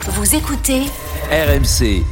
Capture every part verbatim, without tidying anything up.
Vous écoutez R M C.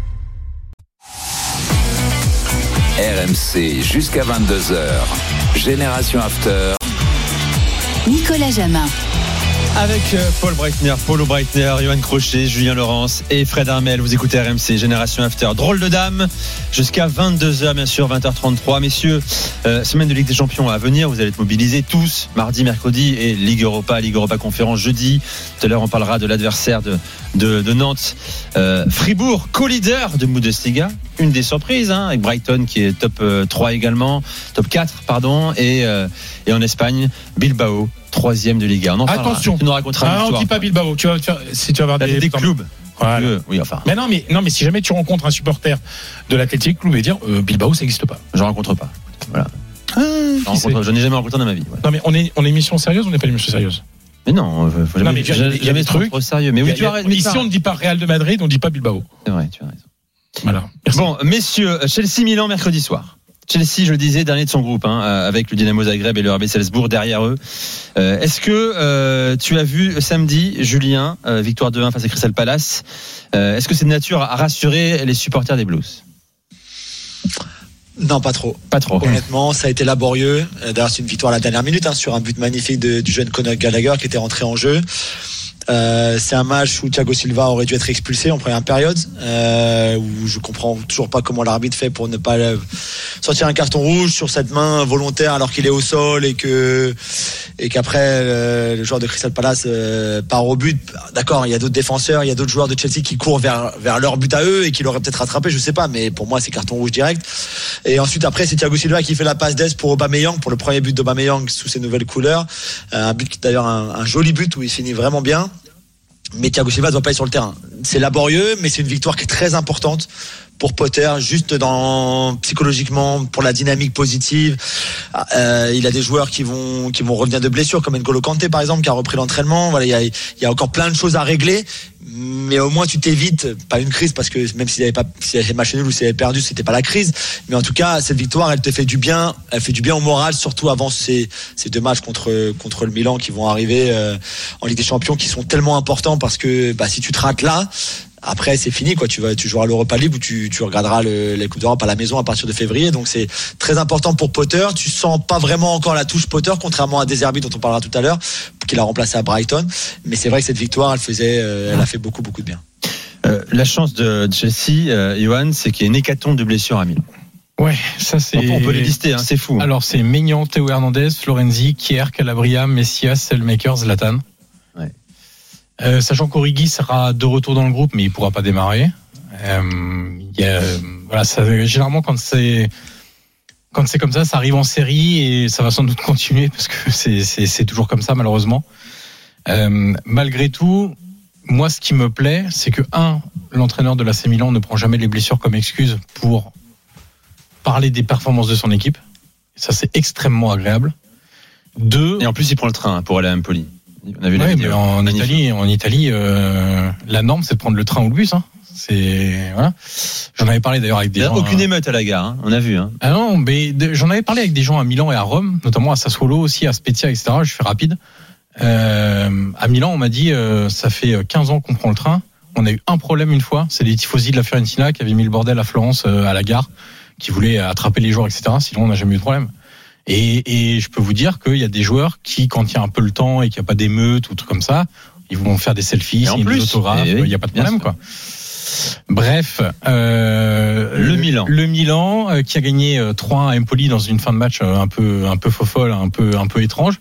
R M C jusqu'à vingt-deux heures. Génération After. Nicolas Jamin. Avec Paul Breitner, Paulo Breitner, Johan Crochet, Julien Laurence et Fred Armel. Vous écoutez R M C, Génération After. Drôle de dame, jusqu'à vingt-deux heures, bien sûr, vingt heures trente-trois. Messieurs, euh, semaine de Ligue des Champions à venir. Vous allez être mobilisés tous, mardi, mercredi, et Ligue Europa, Ligue Europa Conférence jeudi. Tout à l'heure, on parlera de l'adversaire de, de, de Nantes. Euh, Fribourg, co-leader de Bundesliga. Une des surprises, hein, avec Brighton qui est top trois également, top quatre, pardon. Et, euh, et en Espagne, Bilbao. Troisième de Liga. Attention, tu nous raconteras ah, on dit pas Bilbao. Tu vas, tu vas, si tu vas avoir des, des clubs. Voilà. Oui, enfin. Mais non, mais non, mais si jamais tu rencontres un supporter de l'Athletic Club et dire euh, Bilbao, ça n'existe pas. Je rencontre pas. Voilà. Ah, je n'ai jamais rencontré dans ma vie. Ouais. Non, mais on est, on est émission sérieuse ou on n'est pas une émission sérieuse? Mais non, faut jamais, non, mais jamais, jamais, jamais trop, trop sérieux. Mais oui, tu as raison. Ici, on ne dit pas Real de Madrid, on ne dit pas Bilbao. C'est vrai, tu as raison. Voilà. Merci. Bon, messieurs, Chelsea-Milan mercredi soir. Chelsea, je le disais, dernier de son groupe, hein, avec le Dynamo Zagreb et le R B Salzbourg derrière eux. Euh, est-ce que euh, tu as vu samedi, Julien, euh, victoire deux un face à Crystal Palace, euh, est-ce que c'est de nature à rassurer les supporters des Blues? Non, pas trop. Pas trop. Honnêtement, ça a été laborieux. D'ailleurs, c'est une victoire à la dernière minute, hein, sur un but magnifique de, du jeune Conor Gallagher qui était rentré en jeu. Euh, c'est un match où Thiago Silva aurait dû être expulsé en première période, euh, où je comprends toujours pas comment l'arbitre fait pour ne pas euh, sortir un carton rouge sur cette main volontaire alors qu'il est au sol et que et qu'après euh, le joueur de Crystal Palace euh, part au but. D'accord, il y a d'autres défenseurs, il y a d'autres joueurs de Chelsea qui courent vers vers leur but à eux et qui l'auraient peut-être rattrapé, je sais pas, mais pour moi c'est carton rouge direct. Et ensuite après c'est Thiago Silva qui fait la passe d'aise pour Aubameyang, pour le premier but d'Aubameyang sous ses nouvelles couleurs, euh, un but qui d'ailleurs un, un joli but où il finit vraiment bien. Mais Thiago Silva ne doit pas être sur le terrain. C'est laborieux, mais c'est une victoire qui est très importante pour Potter, juste dans psychologiquement, pour la dynamique positive. Euh, il a des joueurs qui vont qui vont revenir de blessures, comme N'Golo Kanté par exemple, qui a repris l'entraînement. Voilà, il y a il y a encore plein de choses à régler, mais au moins tu t'évites pas une crise, parce que même s'il avait pas s'il avait match nul ou s'il avait perdu, c'était pas la crise. Mais en tout cas, cette victoire, elle te fait du bien. Elle fait du bien au moral, surtout avant ces ces deux matchs contre contre le Milan qui vont arriver euh, en Ligue des Champions, qui sont tellement importants, parce que bah si tu te rates là, après c'est fini quoi, tu vas tu joueras l'Europa League ou tu tu regarderas le, les Coupes d'Europe à la maison à partir de février. Donc c'est très important pour Potter. Tu sens pas vraiment encore la touche Potter, contrairement à De Zerbi dont on parlera tout à l'heure, qu'il a remplacé à Brighton. Mais c'est vrai que cette victoire, elle faisait euh, elle a fait beaucoup beaucoup de bien. Euh, la chance de Chelsea, euh, Johan, c'est qu'il y a une hécatombe de blessures à Milan. Ouais, ça c'est. On peut les lister, hein, c'est fou. Hein. Alors c'est Maignan, Théo Hernandez, Florenzi, Kier, Calabria, Messias, Selmakers, Zlatan. Ouais. Euh, sachant qu'Origi sera de retour dans le groupe, mais il pourra pas démarrer. Euh, y a, voilà, ça, généralement quand c'est quand c'est comme ça, ça arrive en série et ça va sans doute continuer, parce que c'est c'est, c'est toujours comme ça malheureusement. Euh, malgré tout, moi ce qui me plaît, c'est que un, l'entraîneur de l'A C Milan ne prend jamais les blessures comme excuse pour parler des performances de son équipe. Ça c'est extrêmement agréable. Deux, et en plus il prend le train pour aller à Empoli. On a vu la ouais, vidéo. Mais en Magnifique. Italie, en Italie, euh, la norme c'est de prendre le train ou le bus. Hein. C'est voilà. J'en avais parlé d'ailleurs avec des il y a gens. Aucune émeute à la gare, hein. On a vu. Hein. Ah non, mais de, j'en avais parlé avec des gens à Milan et à Rome, notamment à Sassuolo aussi, à Spezia, et cetera. Je fais rapide. Euh, à Milan, on m'a dit, euh, ça fait quinze ans qu'on prend le train. On a eu un problème une fois, c'est les tifosi de la Fiorentina qui avaient mis le bordel à Florence euh, à la gare, qui voulaient attraper les joueurs, et cetera. Sinon, on n'a jamais eu de problème. Et, et je peux vous dire qu'il y a des joueurs qui, quand il y a un peu le temps et qu'il n'y a pas d'émeute ou tout comme ça, ils vont faire des selfies, signer des autographes, il n'y a pas de problème, quoi. Bref, euh, le, le Milan, le Milan euh, qui a gagné euh, trois un à Empoli dans une fin de match euh, un peu un peu fofolle, un peu un peu étrange,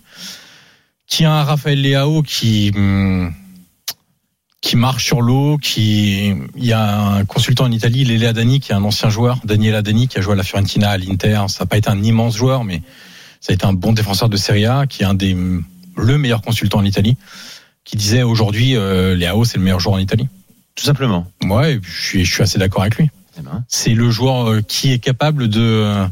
qui a un Raphaël Leao qui hum, qui marche sur l'eau, qui il y a un consultant en Italie, Lele Adani, qui est un ancien joueur, Daniele Adani, qui a joué à la Fiorentina, à l'Inter. Ça n'a pas été un immense joueur, mais ça a été un bon défenseur de Serie A, qui est un des le meilleur consultant en Italie, qui disait aujourd'hui euh, Leao c'est le meilleur joueur en Italie. Tout simplement. Ouais, je suis je suis assez d'accord avec lui. Eh ben. C'est le joueur qui est capable de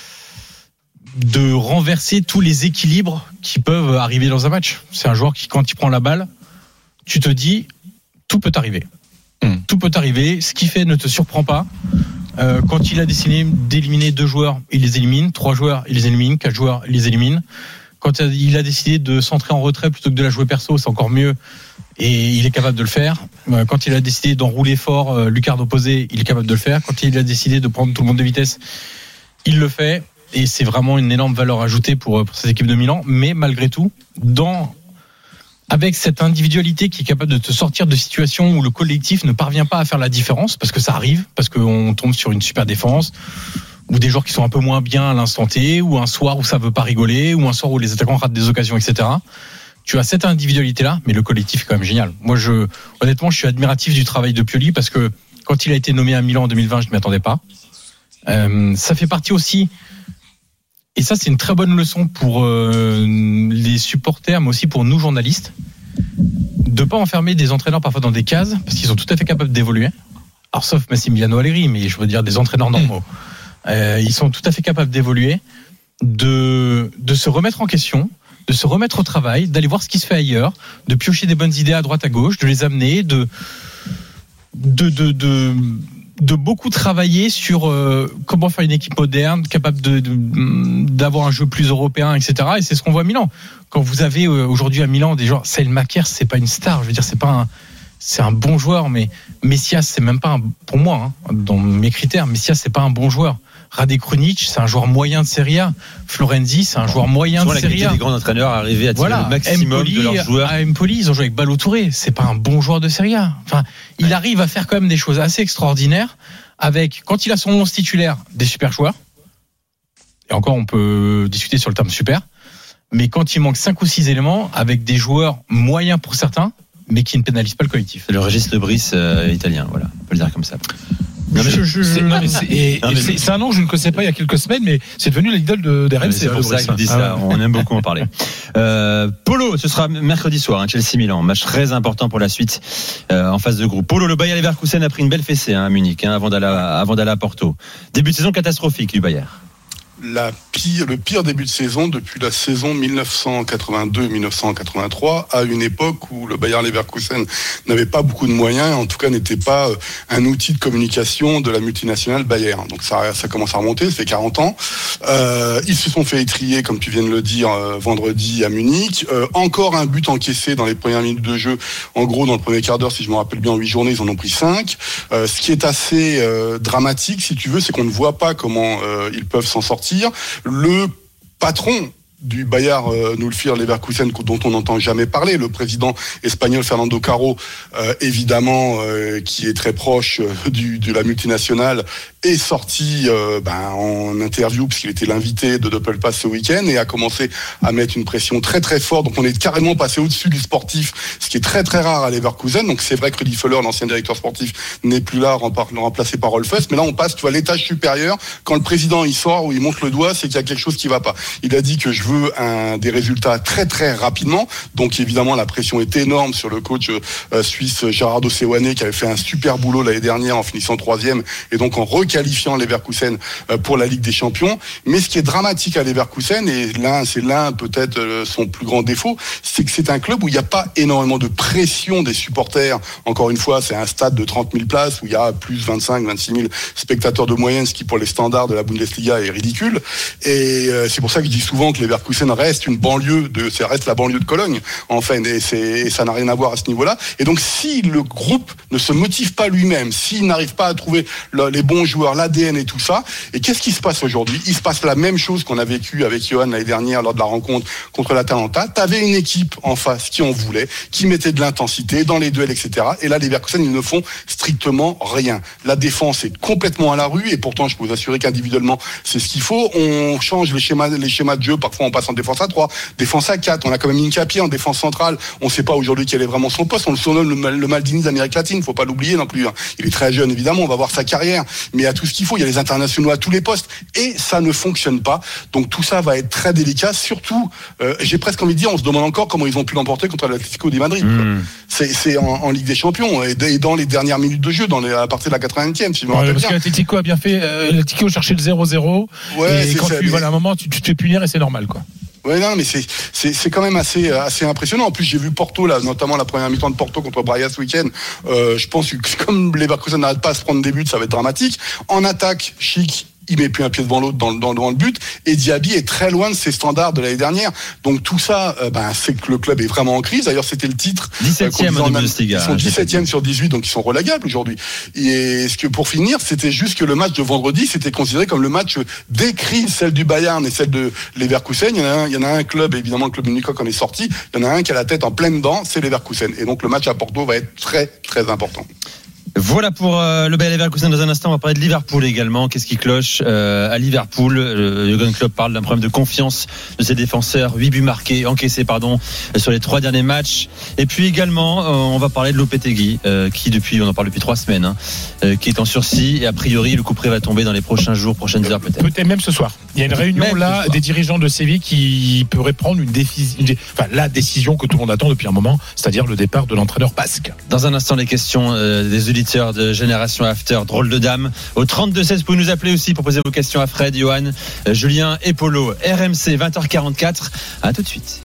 de renverser tous les équilibres qui peuvent arriver dans un match. C'est un joueur qui, quand il prend la balle, tu te dis tout peut arriver. Mmh. Tout peut arriver. Ce qu'il fait ne te surprend pas. Euh, quand il a décidé d'éliminer deux joueurs, il les élimine. Trois joueurs, il les élimine. Quatre joueurs, il les élimine. Quand il a décidé de centrer en retrait plutôt que de la jouer perso, c'est encore mieux. Et il est capable de le faire. Quand il a décidé d'enrouler fort lucarne opposée, il est capable de le faire. Quand il a décidé de prendre tout le monde de vitesse, il le fait. Et c'est vraiment une énorme valeur ajoutée pour, pour cette équipe de Milan. Mais malgré tout, dans, avec cette individualité qui est capable de te sortir de situations où le collectif ne parvient pas à faire la différence, parce que ça arrive, parce qu'on tombe sur une super défense, ou des joueurs qui sont un peu moins bien à l'instant T, ou un soir où ça veut pas rigoler, ou un soir où les attaquants ratent des occasions, et cetera. Tu as cette individualité-là, mais le collectif est quand même génial. Moi, je, honnêtement, je suis admiratif du travail de Pioli parce que quand il a été nommé à Milan en deux mille vingt, je ne m'y attendais pas. Euh, ça fait partie aussi, et ça, c'est une très bonne leçon pour euh, les supporters, mais aussi pour nous journalistes, de pas enfermer des entraîneurs parfois dans des cases parce qu'ils sont tout à fait capables d'évoluer. Alors, sauf Massimiliano Allegri, mais je veux dire des entraîneurs normaux. Euh, ils sont tout à fait capables d'évoluer, de, de se remettre en question, de se remettre au travail, d'aller voir ce qui se fait ailleurs, de piocher des bonnes idées à droite à gauche, de les amener, de de de de, de beaucoup travailler sur euh, comment faire une équipe moderne, capable de, de d'avoir un jeu plus européen, et cetera. Et c'est ce qu'on voit à Milan. Quand vous avez euh, aujourd'hui à Milan des joueurs, Selmakers, c'est pas une star, je veux dire, c'est pas un c'est un bon joueur, mais Messias, c'est même pas un, pour moi, hein, dans mes critères, Messias, c'est pas un bon joueur. Rade Krunic, c'est un joueur moyen de Serie A. Florenzi, c'est un joueur moyen de Serie A. La qualité des grands entraîneurs arriver à tirer voilà. le maximum Empoli, de leurs joueurs. À Empoli, ils ont joué avec Ballo Touré. C'est pas un bon joueur de Serie A. Enfin, il ouais. arrive à faire quand même des choses assez extraordinaires avec, quand il a son onze titulaire, des super joueurs. Et encore, on peut discuter sur le terme super. Mais quand il manque cinq ou six éléments, avec des joueurs moyens pour certains, mais qui ne pénalisent pas le collectif. C'est le registre de Brice euh, italien, voilà. On peut le dire comme ça. Non, mais je, je, c'est, non, mais c'est, et, non, mais c'est, c'est un nom que je ne connaissais pas il y a quelques semaines, mais c'est devenu l'idole de, des R M C. C'est pour ça que je dis ça. Ah ouais. On aime beaucoup en parler. Euh, Polo, ce sera mercredi soir, hein, Chelsea-Milan. Match très important pour la suite euh, en phase de groupe. Polo, le Bayer Leverkusen a pris une belle fessée hein, à Munich hein, avant, d'aller à, avant d'aller à Porto. Début de saison catastrophique du Bayer. La pire, le pire début de saison depuis la saison dix-neuf cent quatre-vingt-deux dix-neuf cent quatre-vingt-trois, à une époque où le Bayer Leverkusen n'avait pas beaucoup de moyens, en tout cas n'était pas un outil de communication de la multinationale Bayer. Donc ça, ça commence à remonter, ça fait quarante ans. Euh, ils se sont fait étrier, comme tu viens de le dire, euh, vendredi à Munich. Euh, encore un but encaissé dans les premières minutes de jeu. En gros, dans le premier quart d'heure, si je me rappelle bien, en huit journées, ils en ont pris cinq. Euh, ce qui est assez euh, dramatique, si tu veux, c'est qu'on ne voit pas comment euh, ils peuvent s'en sortir. Le patron du Bayer euh, Nulfir Leverkusen, dont on n'entend jamais parler, le président espagnol Fernando Caro, euh, évidemment, euh, qui est très proche euh, du, de la multinationale, est sorti euh, ben, en interview, puisqu'il était l'invité de Doppelpass ce week-end, et a commencé à mettre une pression très très forte. Donc on est carrément passé au-dessus du sportif, ce qui est très très rare à Leverkusen. Donc c'est vrai que Rudi Völler, l'ancien directeur sportif, n'est plus là, remplacé par Rolf Hess, mais là on passe, tu vois, l'étage supérieur. Quand le président il sort, où il monte le doigt, c'est qu'il y a quelque chose qui va pas. Il a dit que je veux un, des résultats très très rapidement. Donc évidemment la pression est énorme sur le coach euh, suisse Gerardo Seoane, qui avait fait un super boulot l'année dernière en finissant troisième, et donc en qualifiant Leverkusen pour la Ligue des Champions. Mais ce qui est dramatique à Leverkusen, et là c'est l'un peut-être son plus grand défaut, c'est que c'est un club où il n'y a pas énormément de pression des supporters. Encore une fois, c'est un stade de trente mille places où il y a plus vingt-cinq à vingt-six mille spectateurs de moyenne, ce qui pour les standards de la Bundesliga est ridicule. Et c'est pour ça que je dis souvent que Leverkusen reste une banlieue de, ça reste la banlieue de Cologne en fait, et, c'est, et ça n'a rien à voir à ce niveau-là. Et donc si le groupe ne se motive pas lui-même, s'il n'arrive pas à trouver le, les bons joueurs, l'A D N et tout ça. Et qu'est-ce qui se passe aujourd'hui ? Il se passe la même chose qu'on a vécu avec Johan l'année dernière lors de la rencontre contre l'Atalanta. T'avais une équipe en face qui en voulait, qui mettait de l'intensité dans les duels, et cetera. Et là, les Leverkusen, ils ne font strictement rien. La défense est complètement à la rue, et pourtant, je peux vous assurer qu'individuellement, c'est ce qu'il faut. On change les schémas, les schémas de jeu. Parfois, on passe en défense à trois, défense à quatre. On a quand même Hincapié en défense centrale. On ne sait pas aujourd'hui quel est vraiment son poste. On le surnomme le, le Maldini d'Amérique latine. Faut pas l'oublier non plus. Il est très jeune, évidemment. On va voir sa carrière, mais à tout ce qu'il faut. Il y a les internationaux à tous les postes et ça ne fonctionne pas. Donc tout ça va être très délicat. Surtout, euh, j'ai presque envie de dire, on se demande encore comment ils ont pu l'emporter contre l'Atlético de Madrid. Mmh. C'est, c'est en, en Ligue des Champions et, et dans les dernières minutes de jeu, dans les, à partir de la quatre-vingtième, si je me rappelle ouais, parce bien. Parce que l'Atlético a bien fait. Euh, L'Atlético cherchait le zéro zéro. Ouais, et c'est quand ça, tu mais... voilà, à un moment, tu, tu te fais punir et c'est normal, quoi. Ouais, non, mais c'est, c'est, c'est quand même assez, assez impressionnant. En plus, j'ai vu Porto, là, notamment la première mi-temps de Porto contre Braga ce week-end. Euh, je pense que comme les Leverkusen n'arrêtent pas à se prendre des buts, ça va être dramatique. En attaque, Chic il met plus un pied devant l'autre dans, dans, dans le but. Et Diaby est très loin de ses standards de l'année dernière. Donc tout ça, euh, ben, c'est que le club est vraiment en crise. D'ailleurs, c'était le titre. dix-septième euh, en Bundesliga. Ils sont dix-septième sur dix-huit, donc ils sont relagables aujourd'hui. Et ce que pour finir, c'était juste que le match de vendredi, c'était considéré comme le match des crises, celle du Bayern et celle de Leverkusen. Il y en a un, il y en a un club, évidemment, le club de Nico en est sorti. Il y en a un qui a la tête en pleine dent, c'est Leverkusen. Et donc le match à Porto va être très, très important. Voilà pour euh, le Bayer Leverkusen. Dans un instant, on va parler de Liverpool également. Qu'est-ce qui cloche euh, à Liverpool? euh, Jürgen Klopp parle d'un problème de confiance de ses défenseurs. huit buts marqués, encaissés pardon, sur les trois derniers matchs. Et puis également, euh, on va parler de Lopetegui, euh, qui depuis, on en parle depuis trois semaines, hein, euh, qui est en sursis. Et a priori, le coup près va tomber dans les prochains jours, prochaines heures peut-être. Peut-être même ce soir. Il y a une réunion même là des dirigeants de Séville qui pourraient prendre une décision, enfin la décision que tout le monde attend depuis un moment, c'est-à-dire le départ de l'entraîneur basque. Dans un instant, les questions euh, des auditeurs de Génération After, drôle de dame. Au trente-deux seize, vous pouvez nous appeler aussi pour poser vos questions à Fred, Johan, euh, Julien et Polo. R M C, vingt heures quarante-quatre. À tout de suite.